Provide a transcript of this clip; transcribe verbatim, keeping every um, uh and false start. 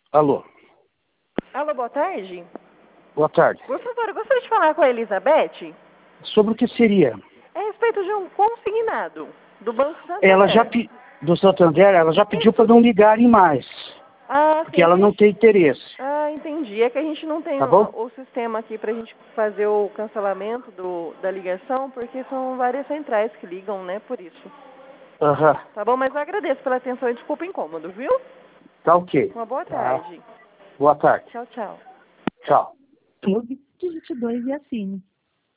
Alô? Alô, boa tarde. Boa tarde. Por favor, eu gostaria de falar com a Elizabeth. Sobre o que seria? É a respeito de um consignado do Banco Santander. Ela já pe... Do Santander, ela já pediu para não ligarem mais. Ah, Porque sim, ela não gente... tem interesse. Ah, entendi. É que a gente não tem Tá o, bom? o sistema aqui pra gente fazer o cancelamento do, da ligação, porque são várias centrais que ligam, né, por isso. Aham. Tá bom, mas eu agradeço pela atenção e desculpa o incômodo, viu? Tá ok. Uma boa Tá. tarde. Boa tarde. Tchau, tchau. Tchau. Clube Digite dois e assine.